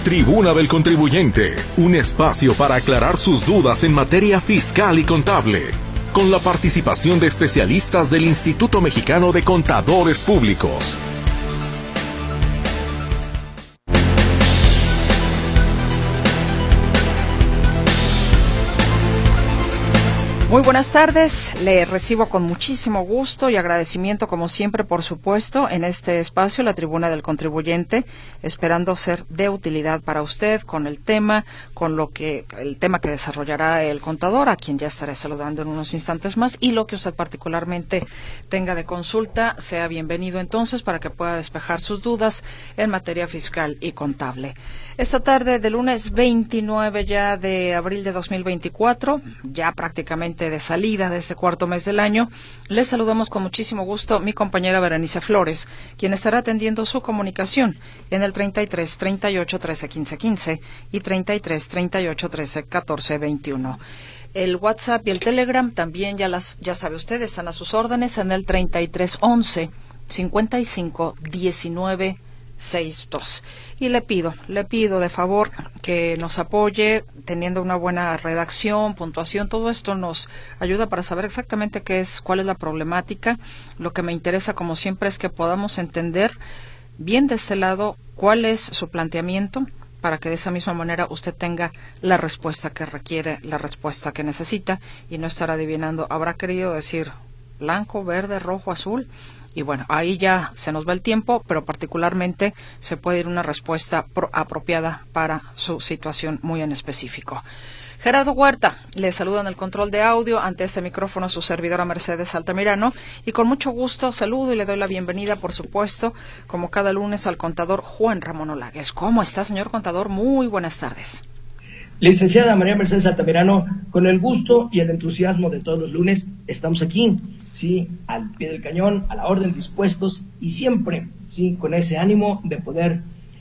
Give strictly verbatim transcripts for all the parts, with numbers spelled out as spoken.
Tribuna del Contribuyente, un espacio para aclarar sus dudas en materia fiscal y contable, con la participación de especialistas del Instituto Mexicano de Contadores Públicos. Muy buenas tardes, le recibo con muchísimo gusto y agradecimiento como siempre, por supuesto, en este espacio, la Tribuna del Contribuyente, esperando ser de utilidad para usted con el tema, con lo que el tema que desarrollará el contador, a quien ya estaré saludando en unos instantes más, y lo que usted particularmente tenga de consulta, sea bienvenido entonces para que pueda despejar sus dudas en materia fiscal y contable. Esta tarde de lunes veintinueve ya de abril de dos mil veinticuatro, ya prácticamente de salida de este cuarto mes del año, les saludamos con muchísimo gusto mi compañera Berenice Flores, quien estará atendiendo su comunicación en el treinta y tres, treinta y ocho, trece, quince, quince y treinta y tres, treinta y ocho, trece, catorce, veintiuno. El WhatsApp y el Telegram también ya las ya sabe usted, están a sus órdenes en el treinta y tres, once, cincuenta y cinco, diecinueve, sesenta y dos. Y le pido, le pido de favor que nos apoye teniendo una buena redacción, puntuación, todo esto nos ayuda para saber exactamente qué es, cuál es la problemática. Lo que me interesa, como siempre, es que podamos entender bien de este lado cuál es su planteamiento, para que de esa misma manera usted tenga la respuesta que requiere, la respuesta que necesita, y no estar adivinando, habrá querido decir blanco, verde, rojo, azul. Y bueno, ahí ya se nos va el tiempo, pero particularmente se puede ir una respuesta pro- apropiada para su situación muy en específico. Gerardo Huerta le saluda en el control de audio, ante este micrófono su servidora Mercedes Altamirano, y con mucho gusto saludo y le doy la bienvenida, por supuesto, como cada lunes, al contador Juan Ramón Olagues. ¿Cómo está, señor contador? Muy buenas tardes. Licenciada María Mercedes Altamirano, con el gusto y el entusiasmo de todos los lunes, estamos aquí, sí, al pie del cañón, a la orden, dispuestos y siempre, sí, con ese ánimo de poder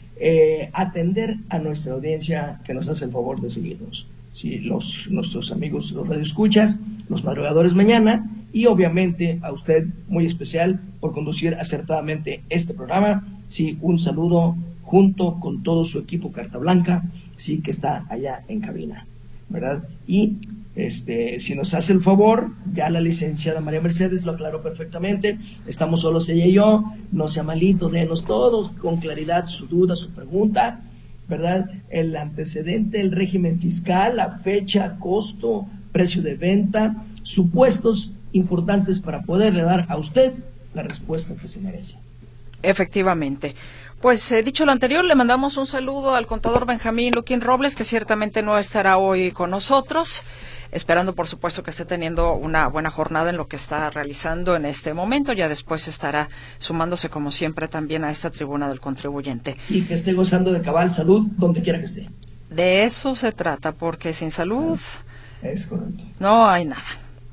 eh, atender a nuestra audiencia que nos hace el favor de seguirnos, sí, los, nuestros amigos, los radioescuchas, los madrugadores mañana, y obviamente a usted muy especial por conducir acertadamente este programa. Sí, un saludo junto con todo su equipo Carta Blanca, sí, que está allá en cabina, ¿verdad? Y este, si nos hace el favor, ya la licenciada María Mercedes lo aclaró perfectamente, estamos solos ella y yo, no sea malito, denos todos con claridad su duda, su pregunta, ¿verdad? El antecedente, el régimen fiscal, la fecha, costo, precio de venta, supuestos importantes para poderle dar a usted la respuesta que se merece. Efectivamente. Pues eh, dicho lo anterior, le mandamos un saludo al contador Benjamín Luquín Robles, que ciertamente no estará hoy con nosotros, esperando por supuesto que esté teniendo una buena jornada en lo que está realizando en este momento. Ya después estará sumándose como siempre también a esta Tribuna del Contribuyente. Y que esté gozando de cabal salud donde quiera que esté. De eso se trata, porque sin salud es correcto, no hay nada.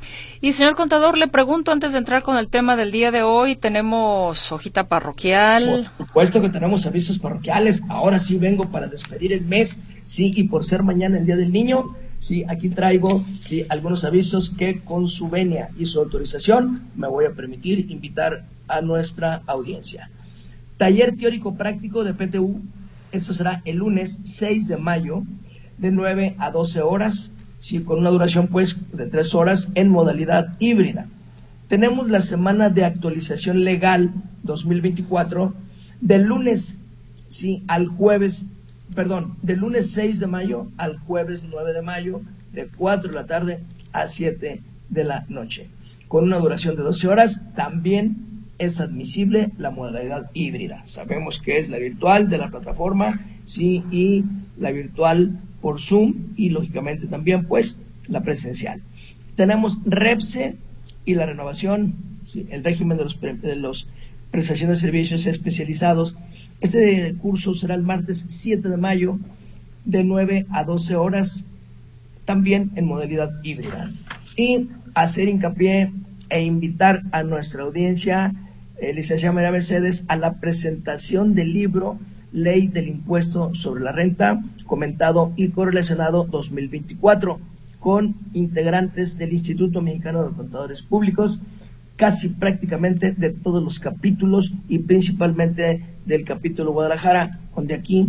Y señor contador, le pregunto antes de entrar con el tema del día de hoy, tenemos hojita parroquial. Por supuesto que tenemos avisos parroquiales. Ahora sí vengo para despedir el mes, sí, y por ser mañana el Día del Niño, sí, aquí traigo, sí, algunos avisos que con su venia y su autorización me voy a permitir invitar a nuestra audiencia. Taller teórico práctico de P T U, esto será el lunes seis de mayo, de nueve a doce horas, sí, con una duración pues de tres horas en modalidad híbrida. Tenemos la semana de actualización legal dos mil veinticuatro, del lunes, sí, al jueves, perdón, del lunes seis de mayo al jueves nueve de mayo, de cuatro de la tarde a siete de la noche, con una duración de doce horas. También es admisible la modalidad híbrida. Sabemos que es la virtual de la plataforma, sí, y la virtual por Zoom, y lógicamente también pues la presencial. Tenemos REPSE y la renovación, ¿sí?, el régimen de los, de los prestaciones de servicios especializados. Este curso será el martes siete de mayo, de nueve a doce horas, también en modalidad híbrida. Y hacer hincapié e invitar a nuestra audiencia, eh, licenciada María Mercedes, a la presentación del libro Ley del Impuesto sobre la Renta, comentado y correlacionado dos mil veinticuatro, con integrantes del Instituto Mexicano de Contadores Públicos, casi prácticamente de todos los capítulos y principalmente del capítulo Guadalajara, donde aquí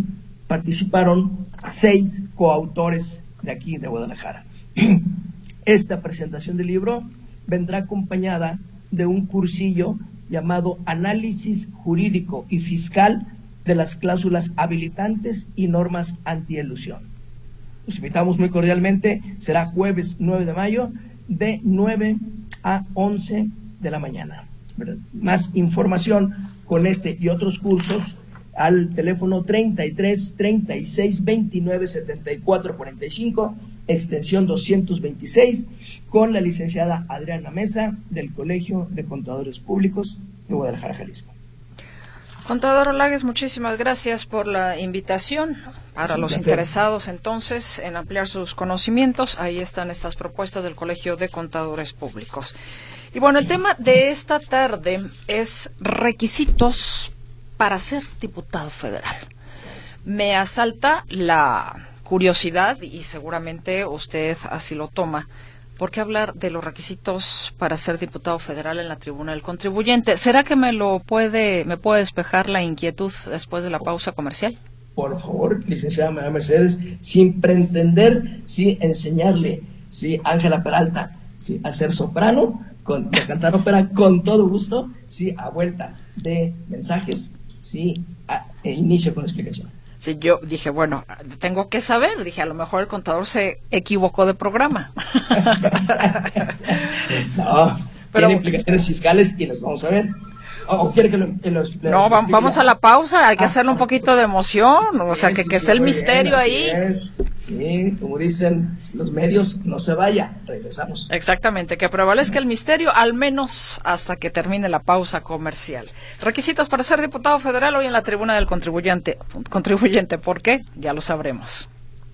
participaron seis coautores de aquí de Guadalajara. Esta presentación del libro vendrá acompañada de un cursillo llamado Análisis Jurídico y Fiscal de las Cláusulas Habilitantes y Normas Antielusión. Los invitamos muy cordialmente, será jueves nueve de mayo de nueve a once de la mañana. Más información con este y otros cursos al teléfono treinta y tres, treinta y seis, veintinueve, setenta y cuatro, cuarenta y cinco, extensión doscientos veintiséis, con la licenciada Adriana Mesa del Colegio de Contadores Públicos de Guadalajara, Jalisco. Contador Olagues, muchísimas gracias por la invitación. Para los interesados, entonces, en ampliar sus conocimientos, ahí están estas propuestas del Colegio de Contadores Públicos. Y bueno, el tema de esta tarde es requisitos para ser diputado federal. Me asalta la curiosidad, y seguramente usted así lo toma, ¿por qué hablar de los requisitos para ser diputado federal en la tribuna del contribuyente? ¿Será que me lo puede, me puede despejar la inquietud después de la pausa comercial? Por favor, licenciada María Mercedes, sin pretender, sí, enseñarle, sí, Ángela Peralta, sí, a ser soprano, con, a cantar ópera con todo gusto, sí, a vuelta de mensajes, sí, a, e inicio con la explicación. Sí, yo dije, bueno, tengo que saber, dije, a lo mejor el contador se equivocó de programa. No, pero tiene implicaciones fiscales y las vamos a ver. ¿O quiere que lo, que lo, lo No, vamos, vamos a la pausa, hay que ah, hacerle un poquito de emoción, sí, o sea, que, sí, que sí, esté el misterio bien, ahí. Es. Sí, como dicen los medios, no se vaya, regresamos. Exactamente, que prevalezca el misterio, al menos hasta que termine la pausa comercial. Requisitos para ser diputado federal hoy en la tribuna del contribuyente. Contribuyente, ¿por qué? Ya lo sabremos.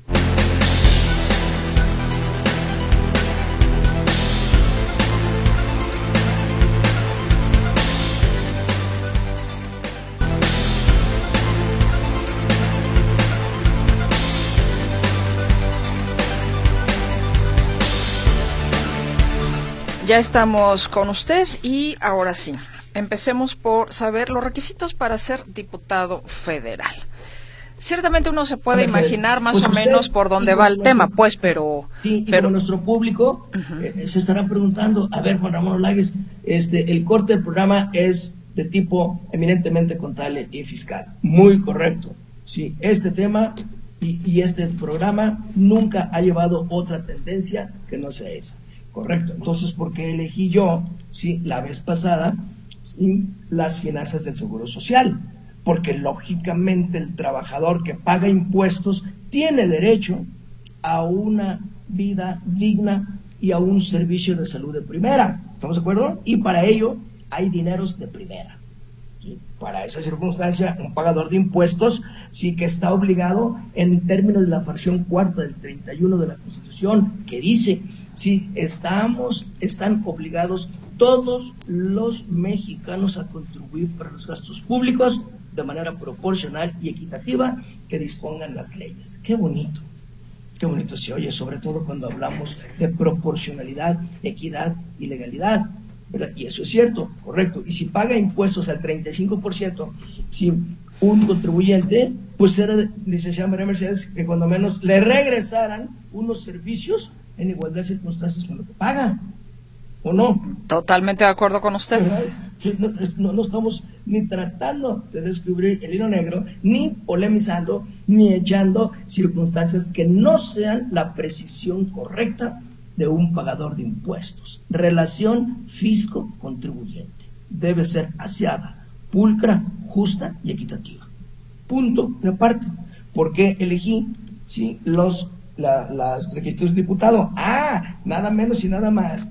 Ya estamos con usted y ahora sí, empecemos por saber los requisitos para ser diputado federal. Ciertamente uno se puede Entonces, imaginar más pues o usted, menos por dónde va el nuestro, tema, pues, pero... Sí, pero y nuestro público uh-huh. eh, se estará preguntando, a ver, Juan Ramón Olagues, este, el corte del programa es de tipo eminentemente contable y fiscal. Muy correcto. Sí, este tema y, y este programa nunca ha llevado otra tendencia que no sea esa. Correcto. Entonces, ¿por qué elegí yo, sí, la vez pasada, sí, las finanzas del Seguro Social? Porque lógicamente el trabajador que paga impuestos tiene derecho a una vida digna y a un servicio de salud de primera. ¿Estamos de acuerdo? Y para ello hay dineros de primera. ¿Sí? Para esa circunstancia, un pagador de impuestos sí que está obligado en términos de la fracción cuarta del treinta y uno de la Constitución, que dice... Sí, estamos, están obligados todos los mexicanos a contribuir para los gastos públicos de manera proporcional y equitativa que dispongan las leyes. Qué bonito, qué bonito se oye, sobre todo cuando hablamos de proporcionalidad, equidad y legalidad, ¿verdad? Y eso es cierto, correcto. Y si paga impuestos al treinta y cinco por ciento, si un contribuyente, pues era, licenciada María Mercedes, que cuando menos le regresaran unos servicios en igualdad de circunstancias con lo que paga, ¿o no? Totalmente de acuerdo con usted. No, no, no estamos ni tratando de descubrir el hilo negro, ni polemizando, ni echando circunstancias que no sean la precisión correcta de un pagador de impuestos. Relación fisco-contribuyente debe ser aseada, pulcra, justa y equitativa. Punto de aparte. ¿Por qué elegí sí, los La, la requisitos de diputado? Ah, nada menos y nada más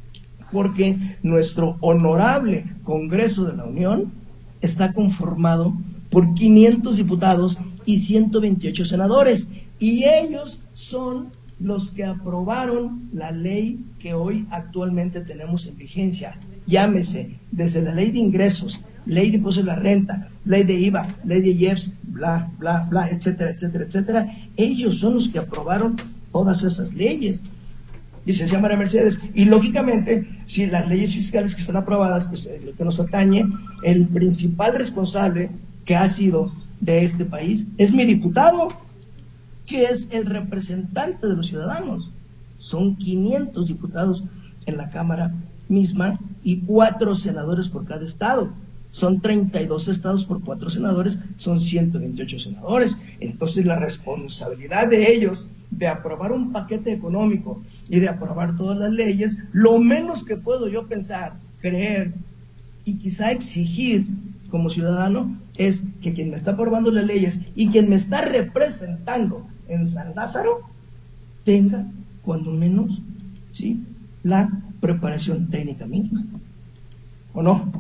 porque nuestro honorable Congreso de la Unión está conformado por quinientos diputados y ciento veintiocho senadores, y ellos son los que aprobaron la ley que hoy actualmente tenemos en vigencia. Llámese desde la ley de ingresos, ley de impuestos de la renta, ley de I V A, ley de I E P S, bla, bla, bla, etcétera, etcétera, etcétera. Ellos son los que aprobaron todas esas leyes, licenciada María Mercedes. Y lógicamente, si las leyes fiscales que están aprobadas, pues lo que nos atañe, el principal responsable que ha sido de este país, es mi diputado, que es el representante de los ciudadanos. Son quinientos diputados en la Cámara misma y cuatro senadores por cada estado. Son treinta y dos estados por cuatro senadores, son ciento veintiocho senadores. Entonces la responsabilidad de ellos de aprobar un paquete económico y de aprobar todas las leyes, lo menos que puedo yo pensar, creer y quizá exigir como ciudadano es que quien me está aprobando las leyes y quien me está representando en San Lázaro tenga cuando menos, ¿sí?, la preparación técnica mínima, ¿o no?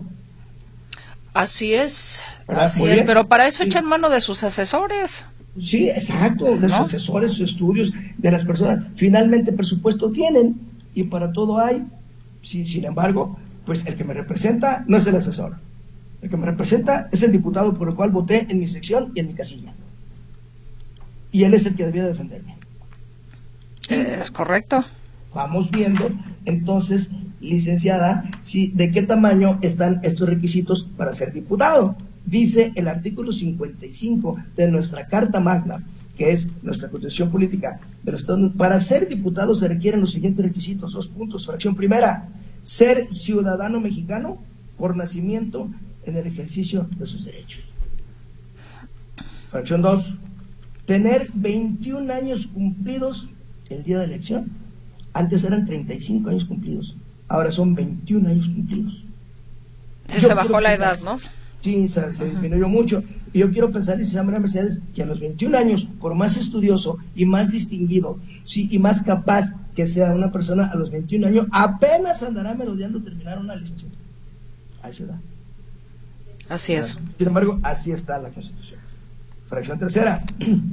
Así es, ¿verdad? así Muy es, bien. pero para eso Sí. echan mano de sus asesores. Sí, exacto, los ¿no? asesores, sus estudios de las personas. Finalmente presupuesto tienen y para todo hay. Sí, sin embargo, pues el que me representa no es el asesor. El que me representa es el diputado por el cual voté en mi sección y en mi casilla. Y él es el que debía defenderme. Es correcto. Vamos viendo, entonces, licenciada, si, de qué tamaño están estos requisitos para ser diputado. Dice el artículo cincuenta y cinco de nuestra Carta Magna, que es nuestra Constitución Política de los Estados Unidos. Para ser diputado se requieren los siguientes requisitos, dos puntos. Fracción primera, ser ciudadano mexicano por nacimiento en el ejercicio de sus derechos. Fracción dos, tener veintiún años cumplidos el día de elección. Antes eran treinta y cinco años cumplidos, ahora son veintiún años cumplidos. Se, se bajó la edad, ¿no? Sí, se, se disminuyó mucho. Y yo quiero pensar, licenciada María Mercedes, que a los veintiún años, por más estudioso y más distinguido, sí, y más capaz que sea una persona a los veintiún años, apenas andará merodeando terminar una licenciatura. A esa edad. Así es. Sin embargo, así está la Constitución. Fracción tercera,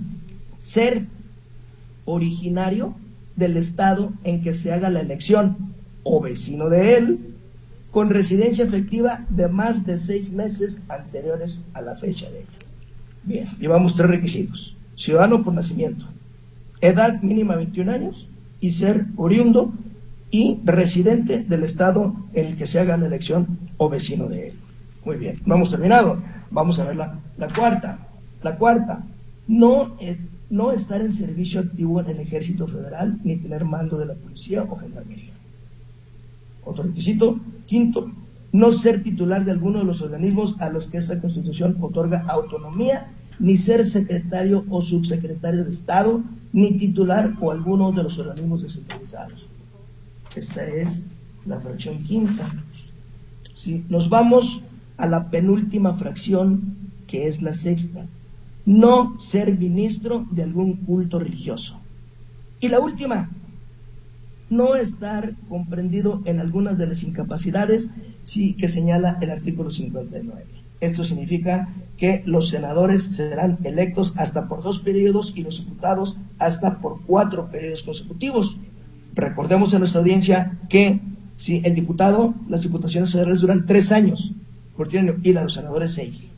ser originario del estado en que se haga la elección o vecino de él, con residencia efectiva de más de seis meses anteriores a la fecha de ella. Bien, llevamos tres requisitos: ciudadano por nacimiento, edad mínima veintiún años y ser oriundo y residente del estado en el que se haga la elección o vecino de él. Muy bien, no hemos terminado. Vamos a ver la, la cuarta. La cuarta, no, eh, no estar en servicio activo en el Ejército Federal ni tener mando de la policía o gendarmería. Otro requisito. Quinto, no ser titular de alguno de los organismos a los que esta Constitución otorga autonomía, ni ser secretario o subsecretario de Estado, ni titular o alguno de los organismos descentralizados. Esta es la fracción quinta. ¿Sí? Nos vamos a la penúltima fracción, que es la sexta. No ser ministro de algún culto religioso. Y la última, no estar comprendido en algunas de las incapacidades sí, que señala el artículo cincuenta y nueve. Esto significa que los senadores serán electos hasta por dos periodos y los diputados hasta por cuatro periodos consecutivos. Recordemos en nuestra audiencia que si el diputado, las diputaciones federales duran tres años por trienio y la de los senadores seis.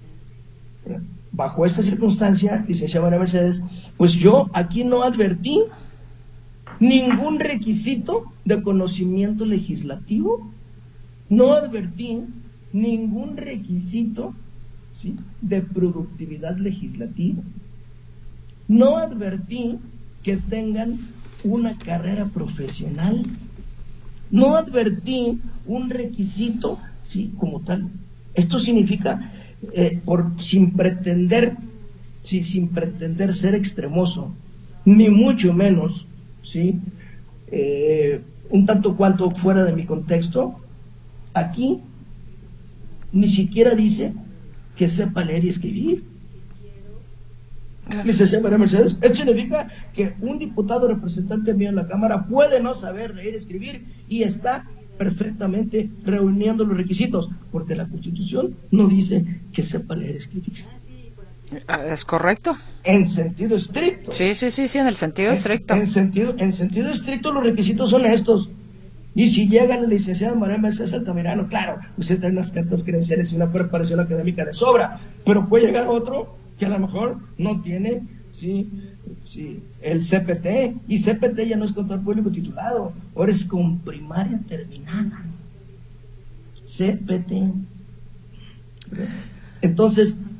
Bajo esta circunstancia, licenciada María Mercedes, pues yo aquí no advertí ningún requisito de conocimiento legislativo, no advertí ningún requisito, ¿sí?, de productividad legislativa, no advertí que tengan una carrera profesional, no advertí un requisito, ¿sí?, como tal. Esto significa, eh, por, sin pretender, sí, sin pretender ser extremoso, ni mucho menos, ¿sí?, eh, un tanto cuanto fuera de mi contexto, aquí ni siquiera dice que sepa leer y escribir. Licenciada María Mercedes, esto significa que un diputado representante mío en la Cámara puede no saber leer y escribir y está perfectamente reuniendo los requisitos, porque la Constitución no dice que sepa leer y escribir. Es correcto. En sentido estricto. Sí, sí, sí, sí, en el sentido En, estricto. en sentido, en sentido estricto los requisitos son estos. Y si llega la licenciada María Mercedes Altamirano, claro, usted trae unas cartas credenciales y una preparación académica de sobra, pero puede llegar otro que a lo mejor no tiene, sí, sí, el C P T, y C P T ya no es control público titulado, ahora es con primaria terminada. C P T. Entonces,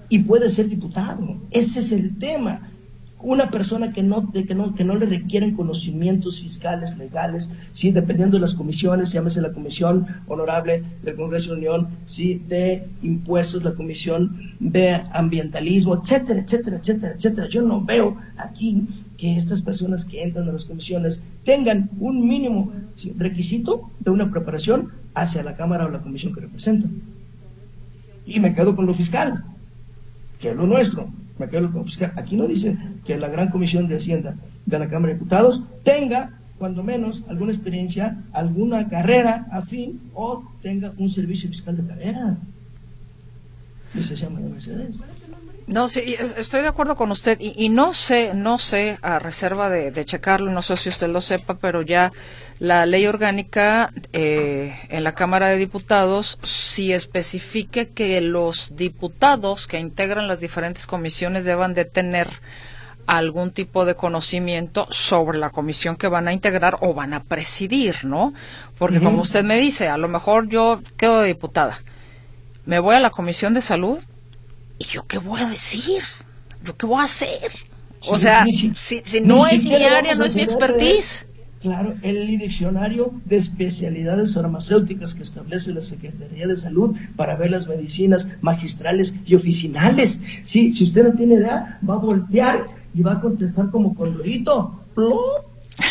y puede ser diputado. Ese es el tema. Una persona que no, de que no, que no le requieren conocimientos fiscales, legales, sí, dependiendo de las comisiones, llámese la Comisión Honorable del Congreso de la Unión, sí, de impuestos, la Comisión de Ambientalismo, etcétera, etcétera, etcétera, etcétera. Yo no veo aquí que estas personas que entran a las comisiones tengan un mínimo, sí, requisito de una preparación hacia la Cámara o la comisión que representan. Y me quedo con lo fiscal, que es lo nuestro. Me quedo con lo fiscal. Aquí no dice que la Gran Comisión de Hacienda de la Cámara de Diputados tenga, cuando menos, alguna experiencia, alguna carrera afín o tenga un servicio fiscal de carrera. Licenciada María Mercedes. No, sí, estoy de acuerdo con usted y, y no sé, no sé, a reserva de, de checarlo, no sé si usted lo sepa, pero ya la ley orgánica eh, en la Cámara de Diputados sí especifique que los diputados que integran las diferentes comisiones deban de tener algún tipo de conocimiento sobre la comisión que van a integrar o van a presidir, ¿no? Porque uh-huh. como usted me dice, a lo mejor yo quedo de diputada, me voy a la Comisión de Salud, ¿y yo qué voy a decir? ¿Yo qué voy a hacer? O sí, sea, si, si, si no es mi área, no es mi expertise. Claro, el diccionario de especialidades farmacéuticas que establece la Secretaría de Salud para ver las medicinas magistrales y oficinales. Sí, si usted no tiene idea, va a voltear y va a contestar como Condorito. ¿Plop?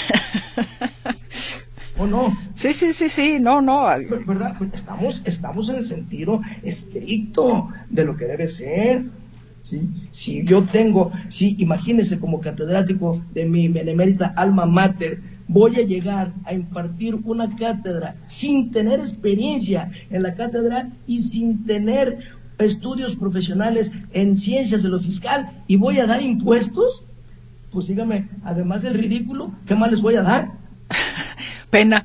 ¿O no? Sí, sí, sí, sí, no, no. ¿Verdad? Estamos, estamos en el sentido estricto de lo que debe ser. ¿Sí? Si yo tengo, sí, imagínese como catedrático de mi benemérita alma mater, voy a llegar a impartir una cátedra sin tener experiencia en la cátedra y sin tener estudios profesionales en ciencias de lo fiscal y voy a dar impuestos, pues dígame, además del ridículo, ¿qué más les voy a dar? Pena.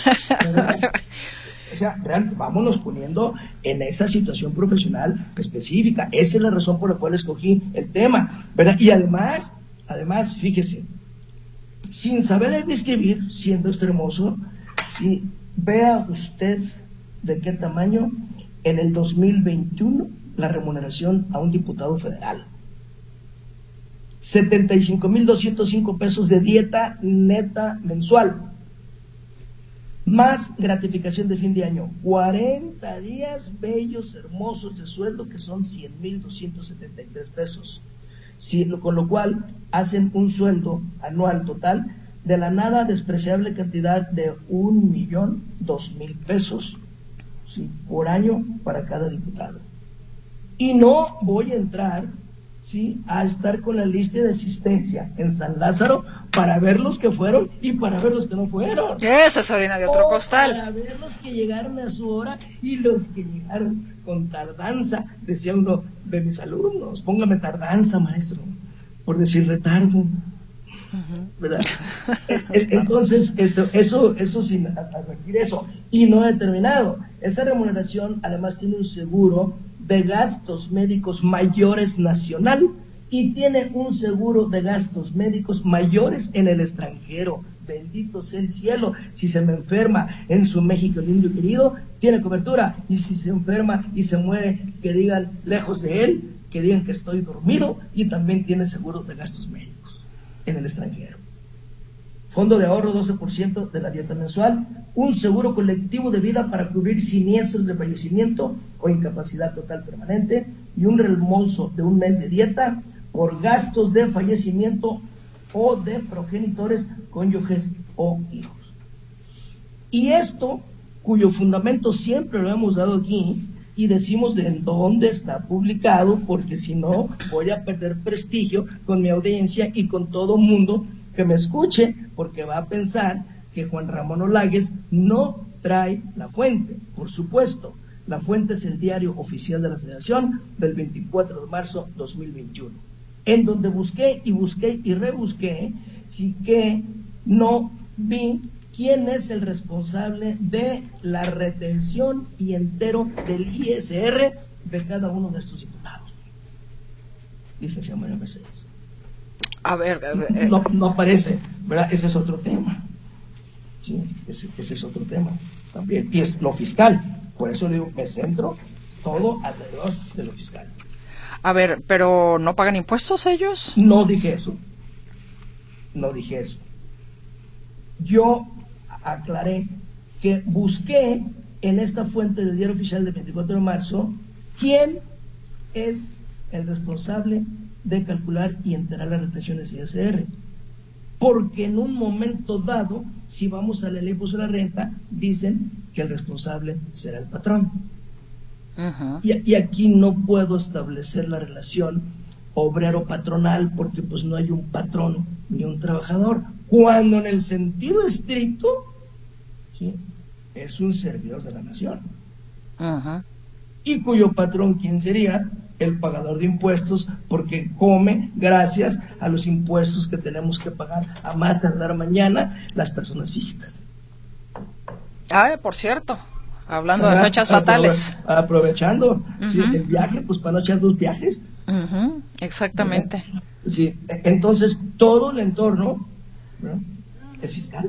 O sea, realmente vámonos poniendo en esa situación profesional específica. Esa es la razón por la cual escogí el tema, ¿verdad? Y además, además, fíjese, sin saber escribir, siendo extremoso, si vea usted de qué tamaño en el dos mil veintiuno la remuneración a un diputado federal. setenta y cinco mil doscientos cinco pesos de dieta neta mensual. Más gratificación de fin de año, cuarenta días bellos, hermosos de sueldo, que son cien mil doscientos setenta y tres pesos. Sí, con lo cual hacen un sueldo anual total de la nada despreciable cantidad de un millón dos mil pesos, sí, por año para cada diputado. Y no voy a entrar, sí, a estar con la lista de asistencia en San Lázaro para ver los que fueron y para ver los que no fueron. Esa es orina de otro o costal. Para ver los que llegaron a su hora y los que llegaron con tardanza, decía uno de mis alumnos. Póngame tardanza, maestro, por decir retardo. Uh-huh. ¿Verdad? Entonces, esto, eso, eso sin advertir eso, y no determinado. Esa remuneración además tiene un seguro de gastos médicos mayores nacional y tiene un seguro de gastos médicos mayores en el extranjero. Bendito sea el cielo. Si se me enferma en su México lindo y querido, tiene cobertura. Y si se enferma y se muere, que digan lejos de él, que digan que estoy dormido, y también tiene seguro de gastos médicos en el extranjero. Fondo de ahorro doce por ciento de la dieta mensual, un seguro colectivo de vida para cubrir siniestros de fallecimiento o incapacidad total permanente y un reembolso de un mes de dieta por gastos de fallecimiento o de progenitores, cónyuges o hijos. Y esto, cuyo fundamento siempre lo hemos dado aquí y decimos de en dónde está publicado, porque si no voy a perder prestigio con mi audiencia y con todo mundo que me escuche, porque va a pensar que Juan Ramón Olagues no trae la fuente. Por supuesto, la fuente es el diario oficial de la Federación del veinticuatro de marzo de dos mil veintiuno, en donde busqué y busqué y rebusqué, sí que no vi quién es el responsable de la retención y entero del I S R de cada uno de estos diputados. Licenciada María Mercedes. A ver, a ver eh. no, no aparece, ¿verdad? Ese es otro tema. Sí, ese, ese es otro tema también. Y es lo fiscal. Por eso digo, me centro todo alrededor de lo fiscal. A ver, ¿pero no pagan impuestos ellos? No dije eso. No dije eso. Yo aclaré que busqué en esta fuente del Diario Oficial del veinticuatro de marzo quién es el responsable de calcular y enterar las retenciones I S R. Porque en un momento dado, si vamos a la ley de impuesto a la renta, dicen que el responsable será el patrón. Uh-huh. Y, y aquí no puedo establecer la relación obrero-patronal porque pues no hay un patrón ni un trabajador, cuando en el sentido estricto, ¿sí?, es un servidor de la nación. Uh-huh. Y cuyo patrón, ¿quién sería? El pagador de impuestos, porque come gracias a los impuestos que tenemos que pagar a más tardar mañana las personas físicas. Ah, por cierto, hablando ah, de fechas aprove fatales. Aprovechando, uh-huh. sí, el viaje, pues para no echar dos viajes. Uh-huh. Exactamente. Sí, entonces todo el entorno, ¿no?, es fiscal.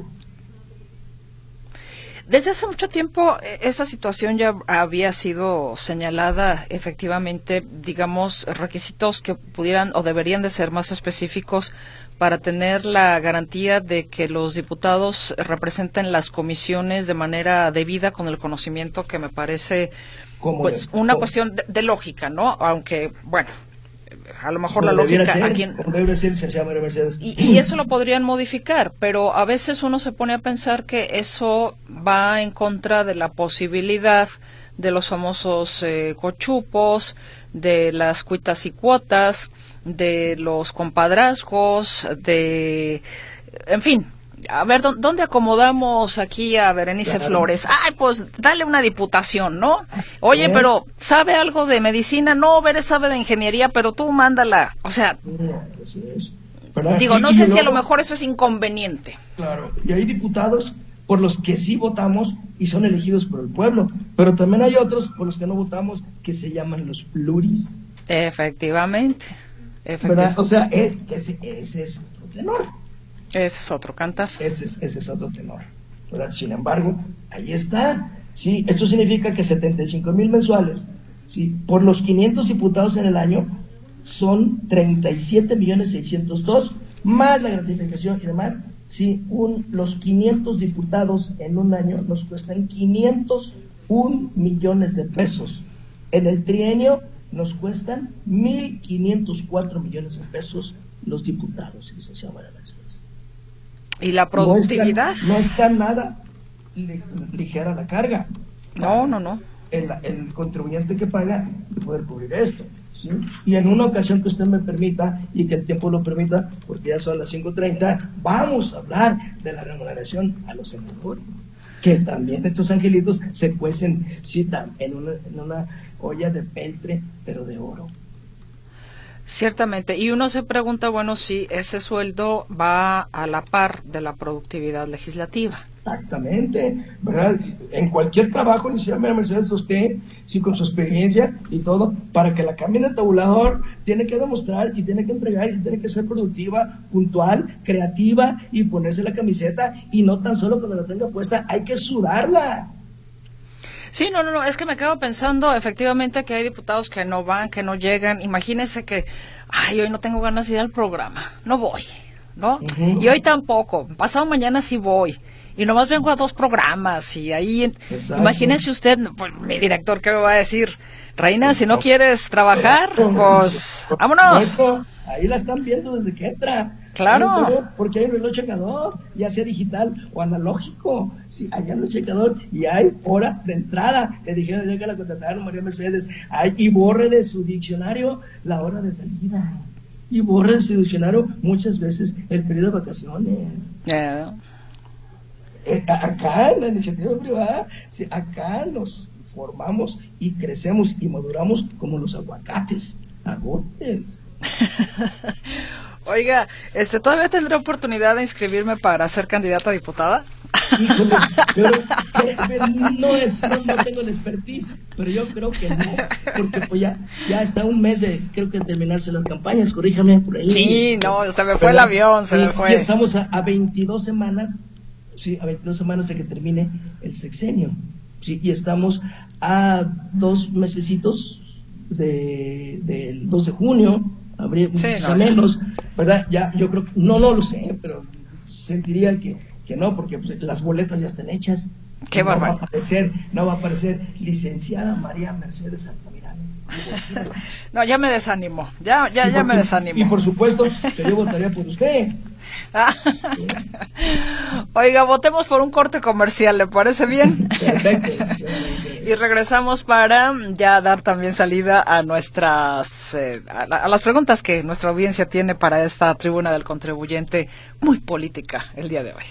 Desde hace mucho tiempo esa situación ya había sido señalada, efectivamente, digamos, requisitos que pudieran o deberían de ser más específicos para tener la garantía de que los diputados representen las comisiones de manera debida, con el conocimiento que me parece pues de, una cuestión de, de lógica, ¿no? Aunque, bueno, a lo mejor la lógica ser, aquí debe ser, se llama Mercedes. Y, y eso lo podrían modificar, pero a veces uno se pone a pensar que eso va en contra de la posibilidad de los famosos eh, cochupos, de las cuitas y cuotas, de los compadrazgos, de, en fin. A ver, ¿dónde acomodamos aquí a Berenice claro. Flores? Ay, pues dale una diputación, ¿no? Oye, ¿Eh? pero ¿sabe algo de medicina? No, Berenice sabe de ingeniería, pero tú mándala. O sea, no, es. digo, no y, sé y si luego, a lo mejor eso es inconveniente. Claro, y hay diputados por los que sí votamos y son elegidos por el pueblo, pero también hay otros por los que no votamos que se llaman los pluris. Efectivamente. Efectivamente. O sea, ese, ese es otro tenor. Ese es otro cantar. Ese es, ese es otro tenor. ¿Verdad? Sin embargo, ahí está. Sí, esto significa que setenta y cinco mil mensuales, sí, por los quinientos diputados en el año, son treinta y siete millones seiscientos dos, más la gratificación y demás. Sí, un, los quinientos diputados en un año nos cuestan quinientos un millones de pesos. En el trienio nos cuestan mil quinientos cuatro millones de pesos los diputados, licenciado María Mercedes. ¿Y la productividad? No está, no está nada li, ligera la carga. No, no, no. El, el contribuyente que paga poder cubrir esto, ¿sí? Y en una ocasión que usted me permita y que el tiempo lo permita, porque ya son las cinco treinta, vamos a hablar de la remuneración a los senadores, que también estos angelitos se cuecen, sí, en una, en una olla de peltre, pero de oro. Ciertamente, y uno se pregunta, bueno, si ese sueldo va a la par de la productividad legislativa. Exactamente, ¿verdad? En cualquier trabajo, licenciada Mercedes, usted, sí, con su experiencia y todo, para que la cambien el tabulador, tiene que demostrar y tiene que entregar y tiene que ser productiva, puntual, creativa y ponerse la camiseta, y no tan solo cuando la tenga puesta, hay que sudarla. Sí, no, no, no, es que me quedo pensando efectivamente que hay diputados que no van, que no llegan. Imagínense que, ay, hoy no tengo ganas de ir al programa, no voy, ¿no? Uh-huh. Y hoy tampoco, pasado mañana sí voy. Y nomás vengo a dos programas y ahí, exacto. Imagínese usted, pues, mi director, ¿qué me va a decir? Reina, si no quieres trabajar, pues, vámonos. Ahí la están viendo desde que entra. Claro. Porque hay un reloj checador, ya sea digital o analógico. Sí, hay un reloj checador y hay hora de entrada. Le dijeron ya que la contrataron, María Mercedes. Hay, y borre de su diccionario la hora de salida. Y borre de su diccionario muchas veces el periodo de vacaciones. Yeah. Eh, acá en la iniciativa privada, sí, acá nos formamos y crecemos y maduramos como los aguacates, agotes. Oiga, este, ¿todavía tendré oportunidad de inscribirme para ser candidata a diputada? Híjole, pero, pero, pero no, es, no, no tengo la expertise, pero yo creo que no, porque pues ya, ya está un mes de, creo que terminarse las campañas, corríjame por ahí. Sí, no, se me fue el avión, se me fue. Y estamos a, a veintidós semanas, sí, a veintidós semanas de que termine el sexenio, sí, y estamos a dos mesecitos de, del dos de junio, habría sí, quizá no, menos, ¿verdad? Ya, yo creo que, no, no lo sé, pero sentiría que, que no, porque pues, las boletas ya están hechas. Qué no va a bárbaro. aparecer, no va a aparecer licenciada María Mercedes Altamirano. No, ya me desanimó, ya, ya, ya me desanimó. Y por supuesto que yo votaría por usted. Oiga, votemos por un corte comercial, ¿le parece bien? Perfecto. Y regresamos para ya dar también salida a nuestras eh, a, la, a las preguntas que nuestra audiencia tiene para esta tribuna del contribuyente muy política el día de hoy.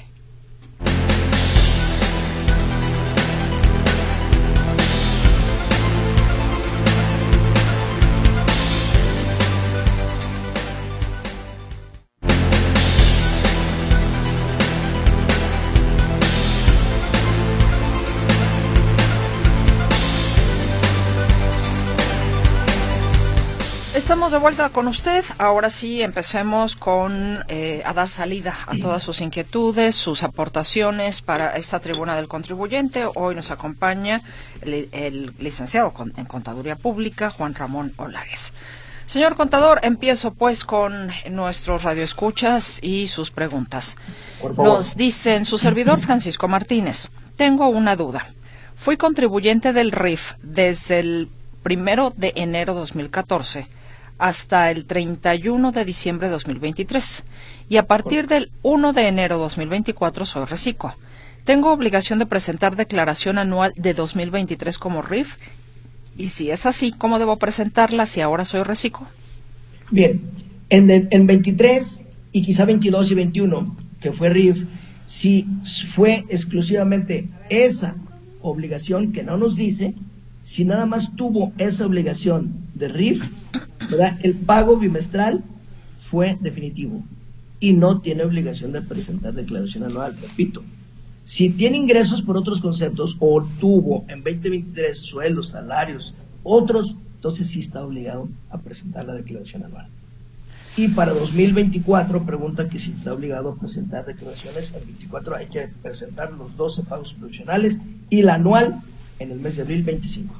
Estamos de vuelta con usted. Ahora sí, empecemos con eh, a dar salida a todas sus inquietudes, sus aportaciones para esta tribuna del contribuyente. Hoy nos acompaña el, el licenciado en Contaduría Pública, Juan Ramón Olagues. Señor contador, empiezo pues con nuestros radioescuchas y sus preguntas. Nos dicen su servidor Francisco Martínez. Tengo una duda. Fui contribuyente del R I F desde el primero de enero de dos mil catorce hasta el treinta y uno de diciembre de dos mil veintitrés y a partir del uno de enero de dos mil veinticuatro soy reciclo. ¿Tengo obligación de presentar declaración anual de dos mil veintitrés como R I F? Y si es así, ¿cómo debo presentarla si ahora soy reciclo? Bien, en, en veintitrés y quizá veintidós y veintiuno, que fue R I F, si fue exclusivamente esa obligación que no nos dice, si nada más tuvo esa obligación de R I F, ¿verdad? El pago bimestral fue definitivo y no tiene obligación de presentar declaración anual. Repito, si tiene ingresos por otros conceptos o tuvo en veinte veintitrés sueldos, salarios, otros, entonces sí está obligado a presentar la declaración anual. Y para dos mil veinticuatro pregunta que si está obligado a presentar declaraciones. En veinticuatro hay que presentar los doce pagos provisionales y la anual en el mes de abril veinticinco.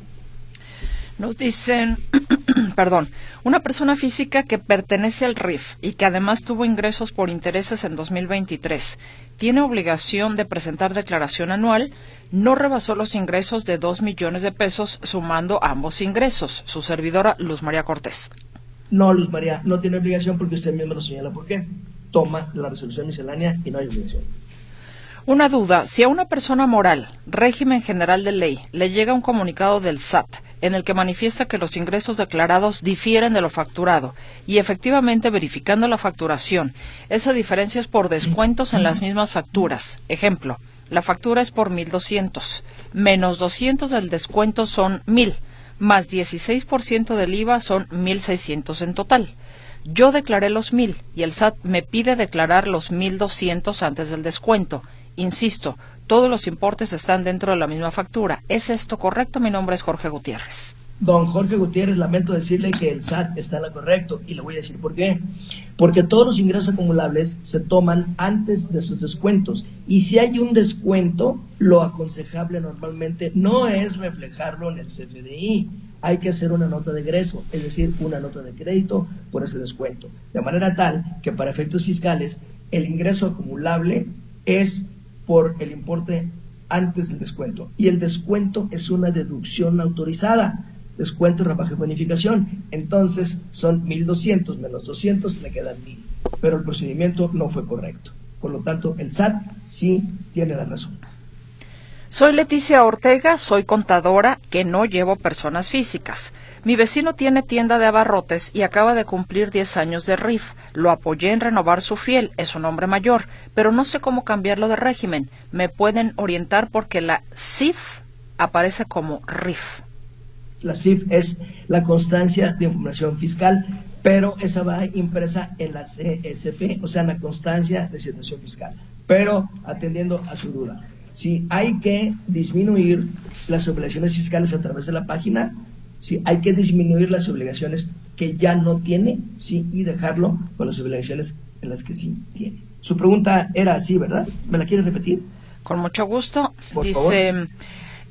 Nos dicen, perdón, una persona física que pertenece al R I F y que además tuvo ingresos por intereses en dos mil veintitrés, tiene obligación de presentar declaración anual, no rebasó los ingresos de dos millones de pesos sumando ambos ingresos. Su servidora Luz María Cortés. No, Luz María, no tiene obligación porque usted mismo lo señala. ¿Por qué? Toma la resolución miscelánea y no hay obligación. Una duda, si a una persona moral, régimen general de ley, le llega un comunicado del S A T en el que manifiesta que los ingresos declarados difieren de lo facturado y efectivamente verificando la facturación, esa diferencia es por descuentos en las mismas facturas. Ejemplo, la factura es por mil doscientos, menos doscientos del descuento son mil, más dieciséis por ciento del I V A son mil seiscientos en total. Yo declaré los mil y el S A T me pide declarar los mil doscientos antes del descuento. Insisto, todos los importes están dentro de la misma factura. ¿Es esto correcto? Mi nombre es Jorge Gutiérrez. Don Jorge Gutiérrez, lamento decirle que el S A T está en lo correcto y le voy a decir por qué. Porque todos los ingresos acumulables se toman antes de sus descuentos y si hay un descuento, lo aconsejable normalmente no es reflejarlo en el C F D I. Hay que hacer una nota de egreso, es decir, una nota de crédito por ese descuento. De manera tal que para efectos fiscales el ingreso acumulable es por el importe antes del descuento. Y el descuento es una deducción autorizada. Descuento, rebaja y bonificación. Entonces son mil doscientos menos doscientos, le quedan mil. Pero el procedimiento no fue correcto. Por lo tanto, el S A T sí tiene la razón. Soy Leticia Ortega, soy contadora que no llevo personas físicas. Mi vecino tiene tienda de abarrotes y acaba de cumplir diez años de R I F. Lo apoyé en renovar su fiel, es un hombre mayor, pero no sé cómo cambiarlo de régimen. ¿Me pueden orientar porque la C I F aparece como R I F? La C I F es la constancia de información fiscal, pero esa va impresa en la C S F, o sea, en la constancia de situación fiscal. Pero atendiendo a su duda, si hay que disminuir las obligaciones fiscales a través de la página, sí, hay que disminuir las obligaciones que ya no tiene, sí, y dejarlo con las obligaciones en las que sí tiene. Su pregunta era así, ¿verdad? ¿Me la quiere repetir? Con mucho gusto. Por Dice, favor.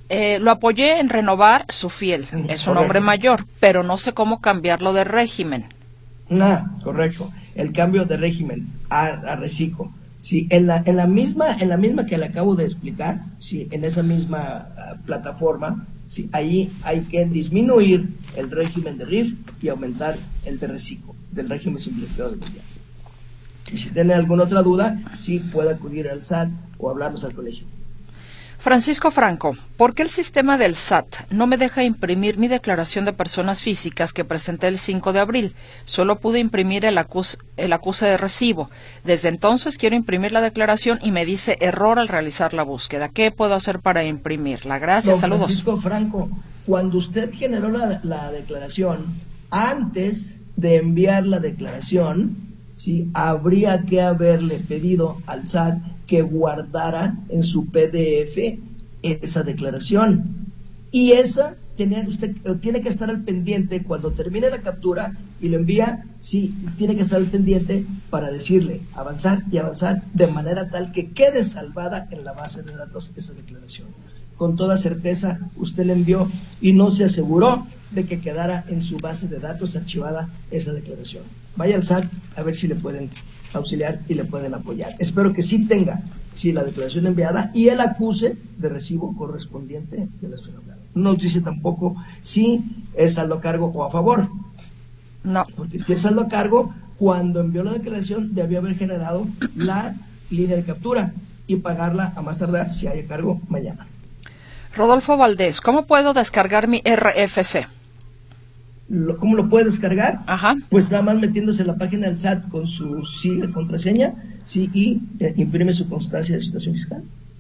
Eh, lo apoyé en renovar su fiel. Es un hombre mayor, pero no sé cómo cambiarlo de régimen. Ah, correcto. El cambio de régimen a, a reciclo. Sí, en la, en la misma, en la misma que le acabo de explicar, sí, en esa misma uh, plataforma, sí, ahí hay que disminuir el régimen de R I F y aumentar el de reciclo, del régimen simplificado de confianza. Y si tiene alguna otra duda, sí puede acudir al S A T o hablarnos al colegio. Francisco Franco, ¿por qué el sistema del S A T no me deja imprimir mi declaración de personas físicas que presenté el cinco de abril? Solo pude imprimir el, acus el acuse de recibo. Desde entonces quiero imprimir la declaración y me dice error al realizar la búsqueda. ¿Qué puedo hacer para imprimirla? Gracias, Don saludos. Francisco Franco, cuando usted generó la, la declaración, antes de enviar la declaración, sí, habría que haberle pedido al S A T que guardara en su P D F esa declaración. Y esa tiene, usted tiene que estar al pendiente cuando termine la captura y lo envía, sí, tiene que estar al pendiente para decirle avanzar y avanzar de manera tal que quede salvada en la base de datos esa declaración. Con toda certeza usted le envió y no se aseguró de que quedara en su base de datos archivada esa declaración. Vaya al S A T a ver si le pueden auxiliar y le pueden apoyar. Espero que sí tenga sí, la declaración enviada y el acuse de recibo correspondiente de la esfera. No nos dice tampoco si es saldo a cargo o a favor. No. Porque si es saldo a cargo, cuando envió la declaración debió haber generado la línea de captura y pagarla a más tardar si hay a cargo mañana. Rodolfo Valdés, ¿cómo puedo descargar mi R F C? Lo, ¿Cómo lo puede descargar? Ajá. Pues nada más metiéndose en la página del S A T con su S I G, contraseña, sí, y eh, imprime su constancia de situación fiscal.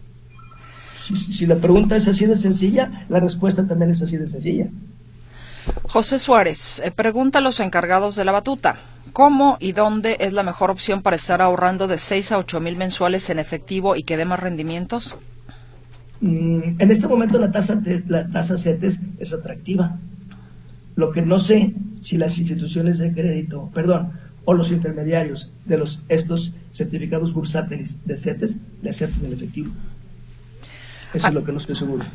Si, si la pregunta es así de sencilla, la respuesta también es así de sencilla. José Suárez, eh, pregunta a los encargados de la batuta, ¿cómo y dónde es la mejor opción para estar ahorrando de seis a ocho mil mensuales en efectivo y que dé más rendimientos? Mm, en este momento la tasa de, la tasa CETES es atractiva. Lo que no sé si las instituciones de crédito, perdón, o los intermediarios de los estos certificados bursátiles de CETES le aceptan el efectivo. Eso ah. es lo que no estoy seguro.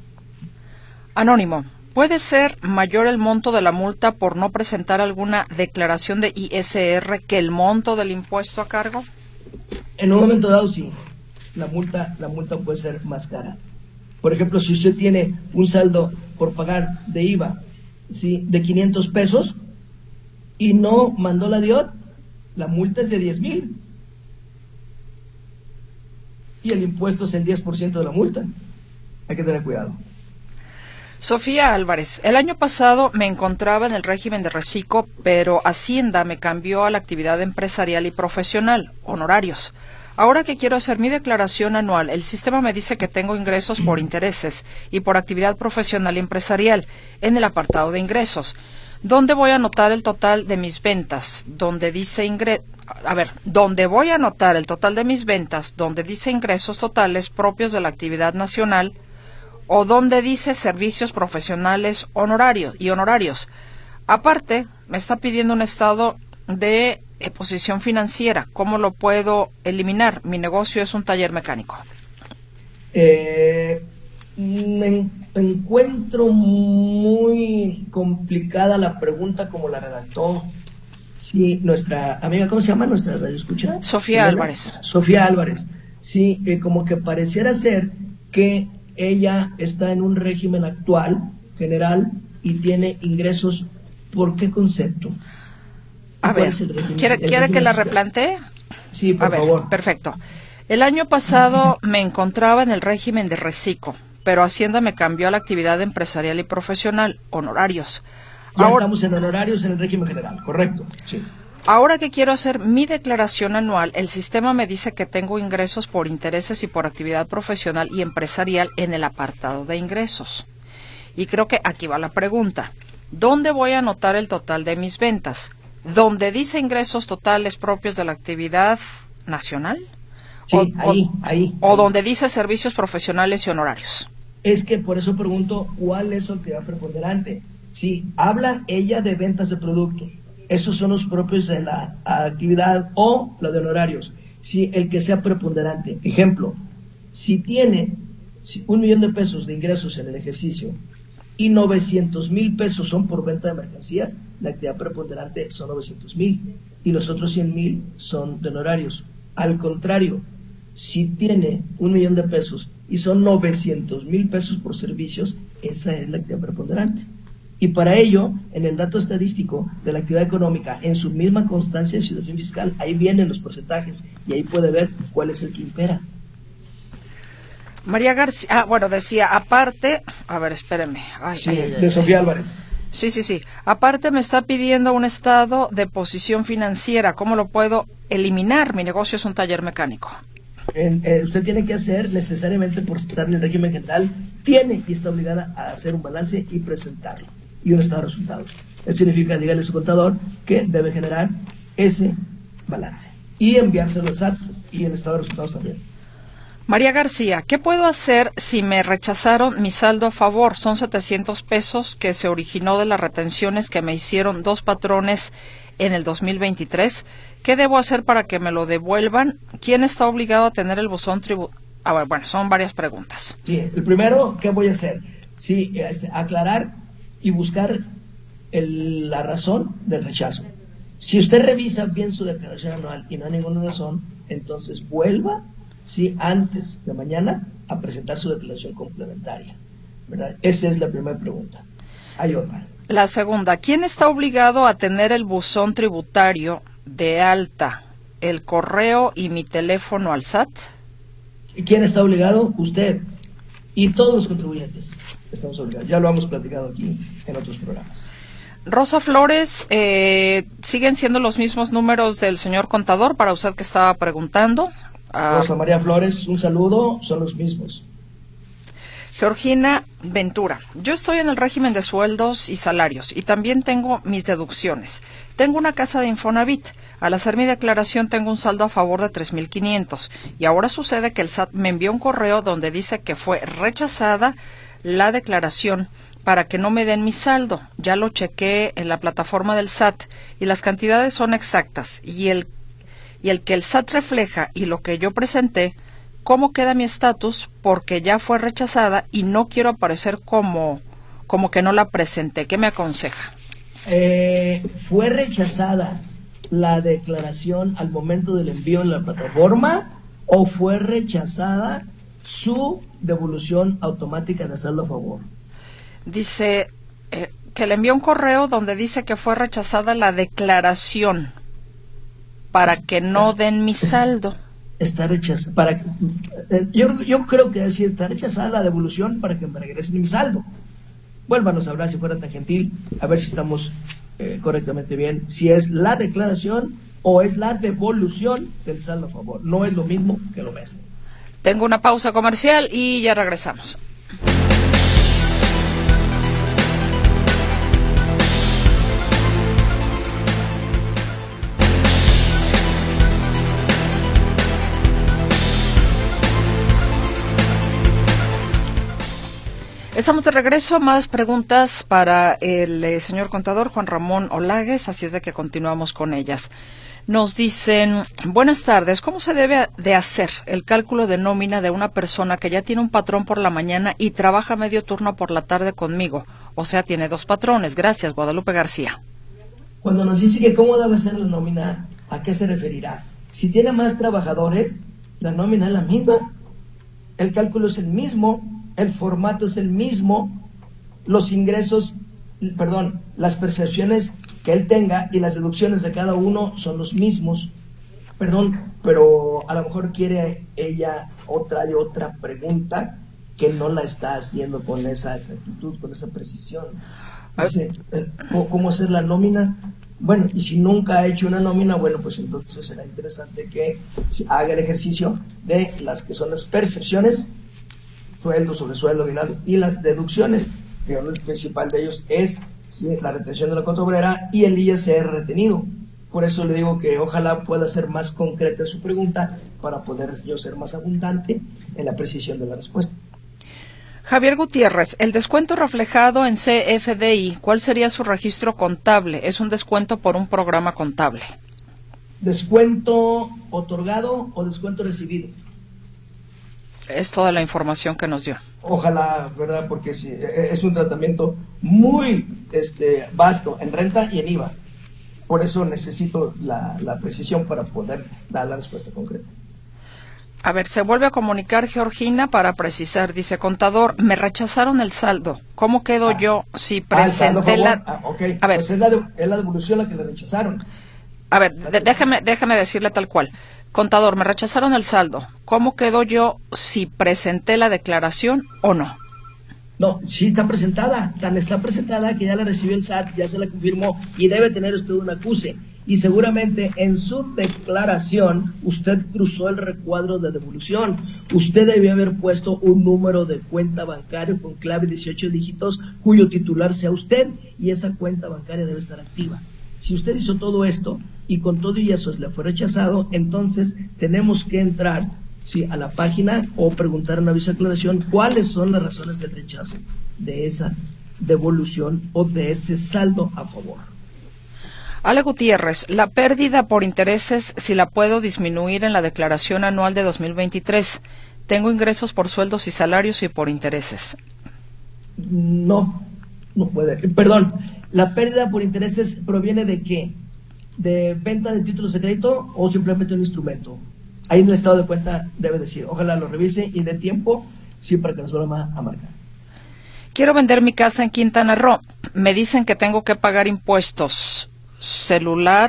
Anónimo, ¿puede ser mayor el monto de la multa por no presentar alguna declaración de I S R que el monto del impuesto a cargo? En un momento dado sí, la multa, la multa puede ser más cara. Por ejemplo, si usted tiene un saldo por pagar de I V A, ¿sí?, de quinientos pesos y no mandó la D I O T, la multa es de diez mil y el impuesto es el diez por ciento de la multa. Hay que tener cuidado. Sofía Álvarez, el año pasado me encontraba en el régimen de reciclo, pero Hacienda me cambió a la actividad empresarial y profesional, honorarios. Ahora que quiero hacer mi declaración anual, el sistema me dice que tengo ingresos por intereses y por actividad profesional y empresarial en el apartado de ingresos. ¿Dónde voy a anotar el total de mis ventas? Donde dice ingre... A ver, ¿dónde voy a anotar el total de mis ventas? Donde dice ingresos totales propios de la actividad nacional o donde dice servicios profesionales honorarios y honorarios. Aparte, me está pidiendo un estado de Eh, posición financiera. ¿Cómo lo puedo eliminar? Mi negocio es un taller mecánico. Eh, me encuentro muy complicada la pregunta como la redactó sí, nuestra amiga, ¿cómo se llama nuestra radio escucha? Sofía Álvarez. Sofía Álvarez. Sí, eh, como que pareciera ser que ella está en un régimen actual, general, y tiene ingresos. ¿Por qué concepto? A ver, ¿quiere, ¿quiere que la replantee? Sí, por A ver, favor. Perfecto. El año pasado me encontraba en el régimen de reciclo, pero Hacienda me cambió a la actividad empresarial y profesional, honorarios. Ya ahora, estamos en honorarios en el régimen general, correcto. Sí. Ahora que quiero hacer mi declaración anual, el sistema me dice que tengo ingresos por intereses y por actividad profesional y empresarial en el apartado de ingresos. Y creo que aquí va la pregunta. ¿Dónde voy a anotar el total de mis ventas? ¿Donde dice ingresos totales propios de la actividad nacional? Sí, o, ahí, o, ahí. ¿O ahí. donde dice servicios profesionales y honorarios? Es que por eso pregunto, ¿cuál es su actividad preponderante? Si habla ella de ventas de productos, esos son los propios de la actividad o la de honorarios. Si el que sea preponderante. Ejemplo, si tiene si un millón de pesos de ingresos en el ejercicio y novecientos mil pesos son por venta de mercancías, la actividad preponderante son novecientos mil y los otros cien mil son de honorarios. Al contrario, si tiene un millón de pesos y son novecientos mil pesos por servicios, esa es la actividad preponderante. Y para ello, en el dato estadístico de la actividad económica, en su misma constancia de situación fiscal, ahí vienen los porcentajes y ahí puede ver cuál es el que impera. María García, ah, bueno, decía, aparte, a ver, espéreme. Ay, sí, ay, ay, de ay, Sofía ay. Álvarez. Sí, sí, sí. Aparte me está pidiendo un estado de posición financiera. ¿Cómo lo puedo eliminar? Mi negocio es un taller mecánico. En, eh, usted tiene que hacer necesariamente, por estar en el régimen general, tiene y está obligada a hacer un balance y presentarlo, y un estado de resultados. Eso significa, dígale a su contador que debe generar ese balance y enviárselo al S A T y el estado de resultados también. María García, ¿qué puedo hacer si me rechazaron mi saldo a favor? Son setecientos pesos que se originó de las retenciones que me hicieron dos patrones en el dos mil veintitrés. ¿Qué debo hacer para que me lo devuelvan? ¿Quién está obligado a tener el buzón tributario? Ah, bueno, bueno, son varias preguntas. Sí, el primero, ¿qué voy a hacer? Sí, este, aclarar y buscar el, la razón del rechazo. Si usted revisa bien su declaración anual y no hay ninguna razón, entonces vuelva, sí, antes de mañana a presentar su declaración complementaria, ¿verdad? Esa es la primera pregunta. Hay otra. La segunda, ¿quién está obligado a tener el buzón tributario de alta, el correo y mi teléfono al S A T? ¿Quién está obligado? Usted y todos los contribuyentes estamos obligados. Ya lo hemos platicado aquí en otros programas. Rosa Flores, eh, ¿siguen siendo los mismos números del señor contador para usted que estaba preguntando? Uh, Rosa María Flores, un saludo, son los mismos. Georgina Ventura, yo estoy en el régimen de sueldos y salarios y también tengo mis deducciones. Tengo una casa de Infonavit. Al hacer mi declaración tengo un saldo a favor de tres mil quinientos y ahora sucede que el S A T me envió un correo donde dice que fue rechazada la declaración para que no me den mi saldo. Ya lo chequé en la plataforma del S A T y las cantidades son exactas y el, y el que el S A T refleja y lo que yo presenté. ¿Cómo queda mi estatus? Porque ya fue rechazada y no quiero aparecer como, como que no la presenté. ¿Qué me aconseja? Eh, ¿Fue rechazada la declaración al momento del envío en la plataforma o fue rechazada su devolución automática de saldo a favor? Dice eh, que le envió un correo donde dice que fue rechazada la declaración para es, que no den mi saldo. Está rechazada para eh, yo, yo creo que decir está rechazada la devolución para que me regresen mi saldo. Vuélvanos a hablar, si fuera tan gentil, a ver si estamos eh, correctamente bien, si es la declaración o es la devolución del saldo a favor. No es lo mismo que lo mismo. Tengo una pausa comercial y ya regresamos. Estamos de regreso, más preguntas para el eh, señor contador Juan Ramón Olagues, así es de que continuamos con ellas. Nos dicen, buenas tardes, ¿cómo se debe de hacer el cálculo de nómina de una persona que ya tiene un patrón por la mañana y trabaja medio turno por la tarde conmigo? O sea, tiene dos patrones. Gracias, Guadalupe García. Cuando nos dice que cómo debe ser la nómina, ¿a qué se referirá? Si tiene más trabajadores, la nómina es la misma, el cálculo es el mismo, el formato es el mismo, los ingresos, perdón, las percepciones que él tenga y las deducciones de cada uno son los mismos. Perdón, pero a lo mejor quiere ella otra y otra pregunta que no la está haciendo con esa exactitud, con esa precisión. Dice, ¿cómo hacer la nómina? Bueno, y si nunca ha hecho una nómina, bueno, pues entonces será interesante que haga el ejercicio de las que son las percepciones, sueldo sobre sueldo, aguinaldo, y las deducciones, que el principal de ellos es ¿sí? la retención de la cuota obrera y el I S R retenido. Por eso le digo que ojalá pueda ser más concreta su pregunta para poder yo ser más abundante en la precisión de la respuesta. Javier Gutiérrez, el descuento reflejado en C F D I, ¿cuál sería su registro contable? ¿Es un descuento por un programa contable? ¿Descuento otorgado o descuento recibido? Es toda la información que nos dio. Ojalá, ¿verdad? Porque sí, es un tratamiento muy este, vasto en renta y en I V A. Por eso necesito la, la precisión para poder dar la respuesta concreta. A ver, se vuelve a comunicar Georgina para precisar. Dice, contador, me rechazaron el saldo. ¿Cómo quedo ah, yo si presenté ah, la... Ah, okay. A ver, pues es la, de, es la devolución la que le rechazaron. A ver, de, déjeme, déjeme decirle tal cual. Contador, me rechazaron el saldo. ¿Cómo quedo yo si presenté la declaración o no? No, sí está presentada. Tan está presentada que ya la recibió el S A T, ya se la confirmó y debe tener usted un acuse. Y seguramente en su declaración usted cruzó el recuadro de devolución. Usted debió haber puesto un número de cuenta bancaria con clave dieciocho dígitos cuyo titular sea usted y esa cuenta bancaria debe estar activa. Si usted hizo todo esto y con todo y eso le fue rechazado, entonces tenemos que entrar sí, a la página o preguntar en aviso de aclaración cuáles son las razones del rechazo de esa devolución o de ese saldo a favor. Ale Gutiérrez, la pérdida por intereses, si la puedo disminuir en la declaración anual de dos mil veintitrés. Tengo ingresos por sueldos y salarios y por intereses. No, no puede. Perdón, la pérdida por intereses proviene de qué? ¿De venta de títulos de crédito o simplemente un instrumento? Ahí en el estado de cuenta debe decir. Ojalá lo revise y dé tiempo, sí, para que nos vuelva a marcar. Quiero vender mi casa en Quintana Roo. Me dicen que tengo que pagar impuestos. Celular,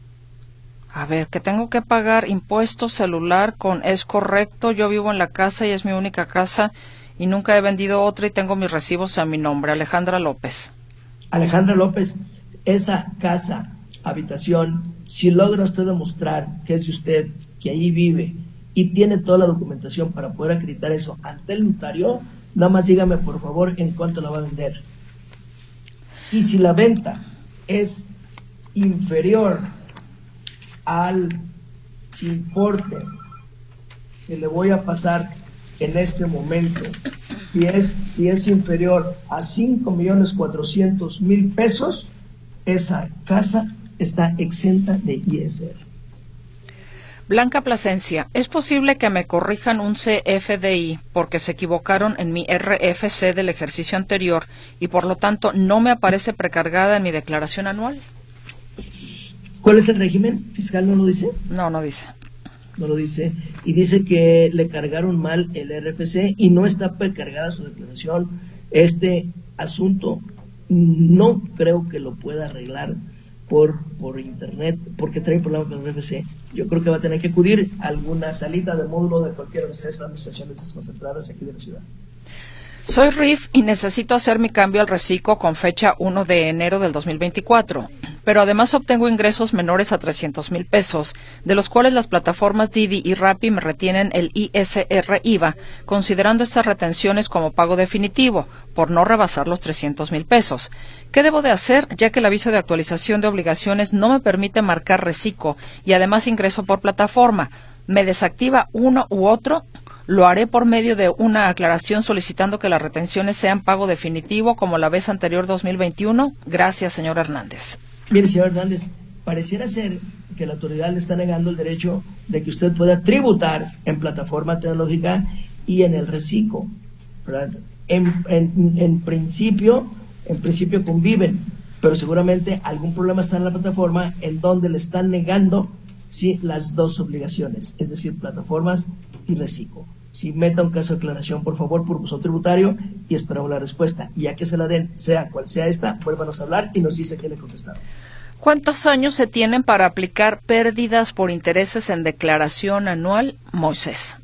a ver, que tengo que pagar impuestos celular con es correcto, yo vivo en la casa y es mi única casa y nunca he vendido otra y tengo mis recibos a mi nombre. Alejandra López. Alejandra López, esa casa, habitación, si logra usted demostrar que es de usted, que ahí vive y tiene toda la documentación para poder acreditar eso ante el notario, nada más dígame por favor en cuánto la va a vender. Y si la venta es inferior al importe que le voy a pasar en este momento, y es, si es inferior a cinco millones cuatrocientos mil pesos, esa casa está exenta de I S R. Blanca Plasencia, ¿es posible que me corrijan un C F D I porque se equivocaron en mi R F C del ejercicio anterior y por lo tanto no me aparece precargada en mi declaración anual? ¿Cuál es el régimen fiscal? ¿No lo dice? No, no dice. No lo dice. Y dice que le cargaron mal el R F C y no está precargada su declaración. Este asunto no creo que lo pueda arreglar por, por internet porque trae problemas con el R F C. Yo creo que va a tener que acudir a alguna salita de módulo de cualquiera de estas administraciones desconcentradas aquí de la ciudad. Soy R I F y necesito hacer mi cambio al reciclo con fecha primero de enero del dos mil veinticuatro, pero además obtengo ingresos menores a trescientos mil pesos, de los cuales las plataformas Didi y Rappi me retienen el I S R I V A, considerando estas retenciones como pago definitivo, por no rebasar los trescientos mil pesos. ¿Qué debo de hacer, ya que el aviso de actualización de obligaciones no me permite marcar reciclo y además ingreso por plataforma? ¿Me desactiva uno u otro? Lo haré por medio de una aclaración solicitando que las retenciones sean pago definitivo como la vez anterior dos mil veintiuno. Gracias, señor Hernández. Mire, señor Hernández, pareciera ser que la autoridad le está negando el derecho de que usted pueda tributar en plataforma tecnológica y en el reciclo, ¿verdad? En, en, en principio, en principio conviven, pero seguramente algún problema está en la plataforma en donde le están negando sí, las dos obligaciones, es decir, plataformas y reciclo. Si meta un caso de aclaración, por favor, por buzón tributario y esperamos la respuesta. Y ya que se la den, sea cual sea esta, vuélvanos a hablar y nos dice que le contestaron. ¿Cuántos años se tienen para aplicar pérdidas por intereses en declaración anual, Moisés?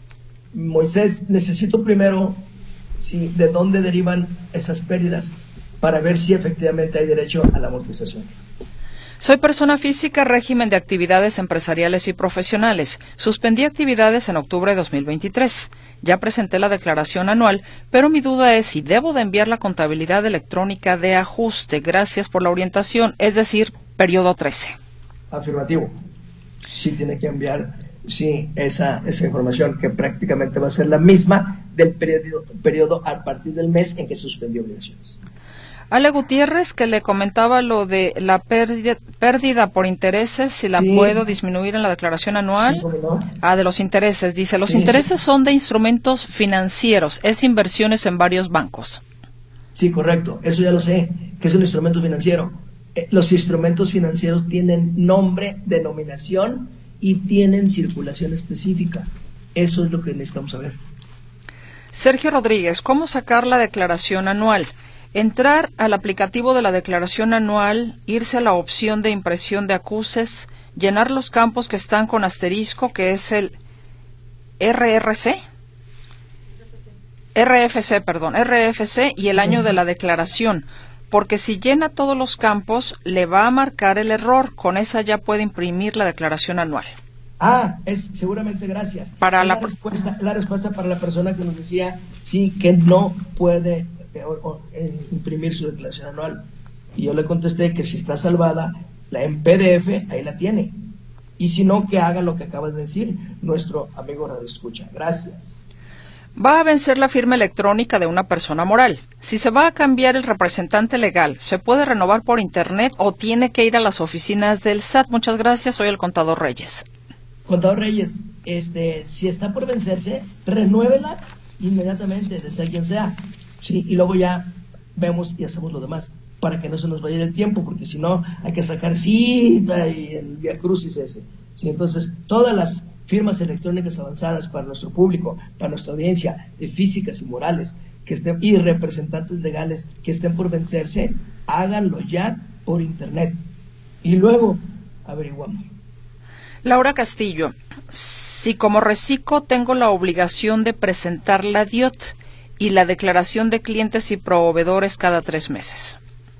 Moisés, necesito primero sí, de dónde derivan esas pérdidas para ver si efectivamente hay derecho a la amortización. Soy persona física, régimen de actividades empresariales y profesionales. Suspendí actividades en octubre de dos mil veintitrés. Ya presenté la declaración anual, pero mi duda es si debo de enviar la contabilidad electrónica de ajuste. Gracias por la orientación, es decir, periodo trece. Afirmativo. Sí tiene que enviar sí, esa, esa información que prácticamente va a ser la misma del periodo, periodo a partir del mes en que suspendió obligaciones. Ale Gutiérrez, que le comentaba lo de la pérdida, pérdida por intereses, si la Sí. puedo disminuir en la declaración anual. Sí, ¿cómo no? Ah, de los intereses. Dice, los Sí. intereses son de instrumentos financieros, es inversiones en varios bancos. Sí, correcto, eso ya lo sé, que es un instrumento financiero. Eh, Los instrumentos financieros tienen nombre, denominación y tienen circulación específica. Eso es lo que necesitamos saber. Sergio Rodríguez, ¿cómo sacar la declaración anual? Entrar al aplicativo de la declaración anual, irse a la opción de impresión de acuses, llenar los campos que están con asterisco, que es el R R C. R F C, perdón, R F C y el año de la declaración, porque si llena todos los campos, le va a marcar el error. Con esa ya puede imprimir la declaración anual. Ah, es seguramente gracias. Para Es la- la respuesta, la respuesta para la persona que nos decía sí que no puede eh, o- o, eh, imprimir su declaración anual. Y yo le contesté que si está salvada la en P D F, ahí la tiene. Y si no, que haga lo que acaba de decir nuestro amigo Radio Escucha. Gracias. Va a vencer la firma electrónica de una persona moral. Si se va a cambiar el representante legal, ¿se puede renovar por internet o tiene que ir a las oficinas del S A T? Muchas gracias, soy el contador Reyes. Contador Reyes, este, si está por vencerse, renuévela inmediatamente, de sea quien sea. Sí, y luego ya vemos y hacemos lo demás, para que no se nos vaya el tiempo, porque si no hay que sacar cita y el Via Crucis ese. Sí, entonces, todas las firmas electrónicas avanzadas para nuestro público, para nuestra audiencia, de físicas y morales, que estén, y representantes legales que estén por vencerse, háganlo ya por internet. Y luego averiguamos. Laura Castillo, si como reciclo tengo la obligación de presentar la D I O T y la declaración de clientes y proveedores cada tres meses.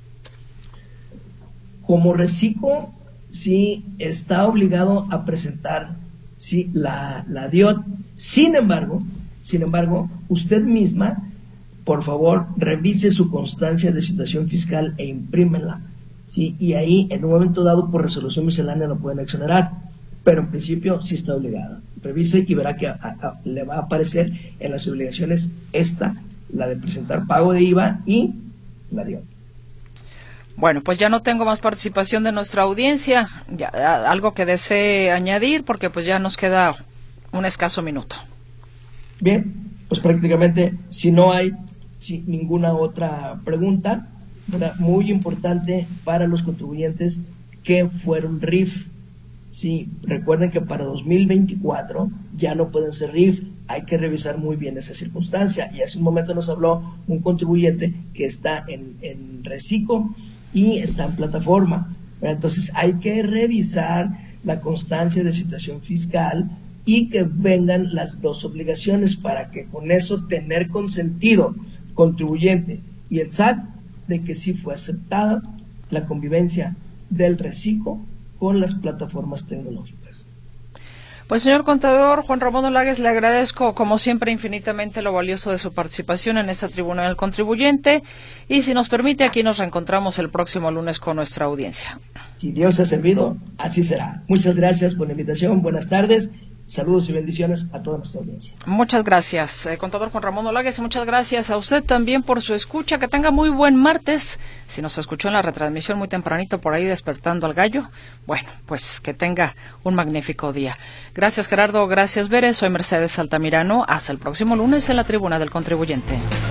Como reciclo, sí está obligado a presentar sí, la, la D I O T. Sin embargo, sin embargo, usted misma, por favor, revise su constancia de situación fiscal e imprímela. Sí, y ahí, en un momento dado, por resolución miscelánea lo pueden exonerar. Pero en principio sí está obligada. Revise y verá que a, a, le va a aparecer en las obligaciones esta, la de presentar pago de I V A y la D I O T. Bueno, pues ya no tengo más participación de nuestra audiencia. Ya, algo que desee añadir, porque pues ya nos queda un escaso minuto. Bien, pues prácticamente, si no hay si ninguna otra pregunta, ¿verdad? Muy importante para los contribuyentes que fueron R I F. Sí, recuerden que para dos mil veinticuatro ya no pueden ser R I F, hay que revisar muy bien esa circunstancia. Y hace un momento nos habló un contribuyente que está en, en reciclo y está en plataforma. Entonces hay que revisar la constancia de situación fiscal y que vengan las dos obligaciones para que con eso tener consentido contribuyente y el S A T de que sí fue aceptada la convivencia del reciclo con las plataformas tecnológicas. Pues señor contador Juan Ramón Olagues, le agradezco como siempre infinitamente lo valioso de su participación en esta tribuna del contribuyente y si nos permite aquí nos reencontramos el próximo lunes con nuestra audiencia. Si Dios ha servido, así será. Muchas gracias por la invitación, buenas tardes, saludos y bendiciones a toda nuestra audiencia. Muchas gracias, eh, contador Juan Ramón Olagues, y muchas gracias a usted también por su escucha, que tenga muy buen martes. Si nos escuchó en la retransmisión muy tempranito por ahí despertando al gallo, bueno, pues que tenga un magnífico día. Gracias Gerardo, gracias Bere, soy Mercedes Altamirano, hasta el próximo lunes en la Tribuna del Contribuyente.